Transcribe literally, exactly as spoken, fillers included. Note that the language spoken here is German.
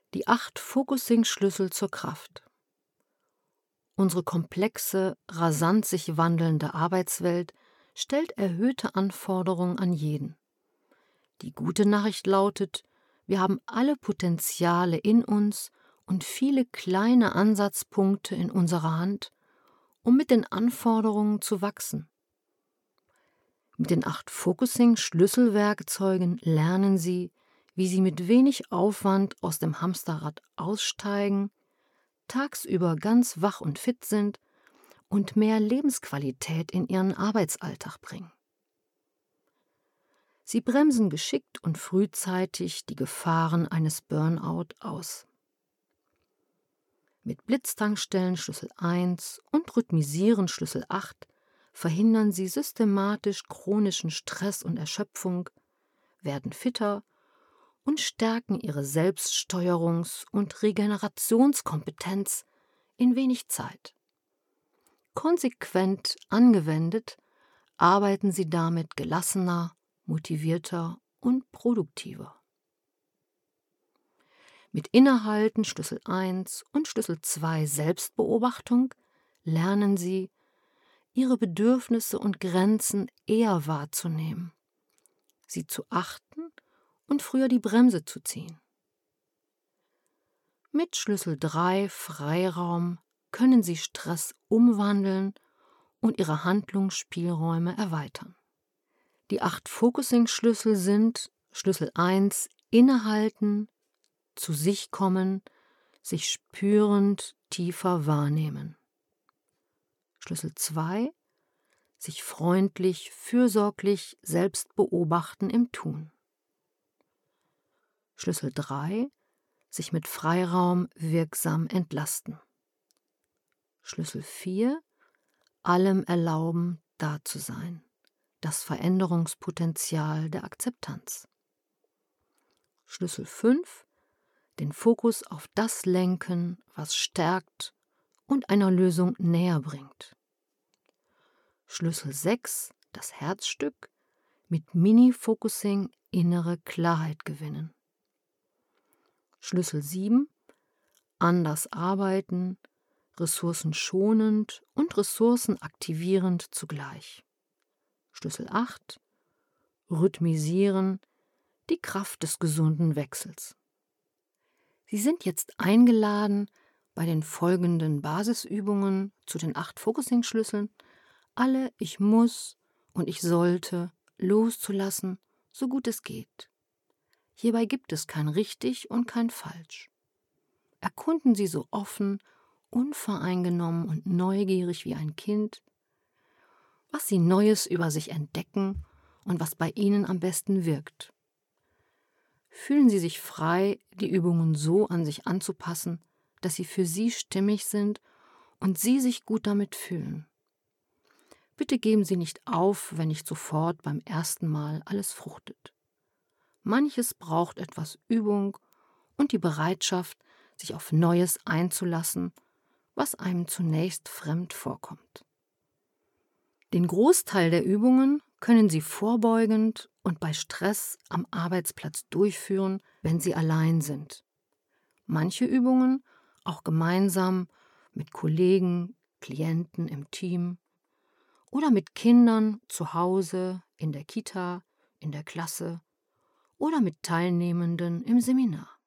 Die acht Focusing-Schlüssel zur Kraft. Unsere komplexe, rasant sich wandelnde Arbeitswelt stellt erhöhte Anforderungen an jeden. Die gute Nachricht lautet, wir haben alle Potenziale in uns und viele kleine Ansatzpunkte in unserer Hand, um mit den Anforderungen zu wachsen. Mit den acht Focusing-Schlüsselwerkzeugen lernen Sie, wie Sie mit wenig Aufwand aus dem Hamsterrad aussteigen, tagsüber ganz wach und fit sind und mehr Lebensqualität in Ihren Arbeitsalltag bringen. Sie bremsen geschickt und frühzeitig die Gefahren eines Burnout aus. Mit Blitztankstellen Schlüssel eins und Rhythmisieren Schlüssel acht verhindern Sie systematisch chronischen Stress und Erschöpfung, werden fitter und stärken Ihre Selbststeuerungs- und Regenerationskompetenz in wenig Zeit. Konsequent angewendet arbeiten Sie damit gelassener, motivierter und produktiver. Mit Innehalten Schlüssel eins und Schlüssel zwei Selbstbeobachtung lernen Sie, Ihre Bedürfnisse und Grenzen eher wahrzunehmen, sie zu achten und früher die Bremse zu ziehen. Mit Schlüssel drei Freiraum können Sie Stress umwandeln und Ihre Handlungsspielräume erweitern. Die acht Focusing-Schlüssel sind Schlüssel eins Innehalten, zu sich kommen, sich spürend tiefer wahrnehmen. Schlüssel zwei sich freundlich, fürsorglich selbst beobachten im Tun. Schlüssel drei sich mit Freiraum wirksam entlasten. Schlüssel vier allem erlauben, da zu sein. Das Veränderungspotenzial der Akzeptanz. Schlüssel fünf den Fokus auf das lenken, was stärkt und einer Lösung näher bringt. Schlüssel sechs das Herzstück, mit Mini-Focusing innere Klarheit gewinnen. Schlüssel sieben anders arbeiten, ressourcenschonend und ressourcenaktivierend zugleich. Schlüssel acht rhythmisieren, die Kraft des gesunden Wechsels. Sie sind jetzt eingeladen, bei den folgenden Basisübungen zu den acht Focusing-Schlüsseln alle Ich muss und Ich sollte loszulassen, so gut es geht. Hierbei gibt es kein richtig und kein falsch. Erkunden Sie so offen, unvoreingenommen und neugierig wie ein Kind, was Sie Neues über sich entdecken und was bei Ihnen am besten wirkt. Fühlen Sie sich frei, die Übungen so an sich anzupassen, dass sie für Sie stimmig sind und Sie sich gut damit fühlen. Bitte geben Sie nicht auf, wenn nicht sofort beim ersten Mal alles fruchtet. Manches braucht etwas Übung und die Bereitschaft, sich auf Neues einzulassen, was einem zunächst fremd vorkommt. Den Großteil der Übungen können Sie vorbeugend und bei Stress am Arbeitsplatz durchführen, wenn Sie allein sind. Manche Übungen auch gemeinsam mit Kollegen, Klienten im Team oder mit Kindern zu Hause, in der Kita, in der Klasse oder mit Teilnehmenden im Seminar.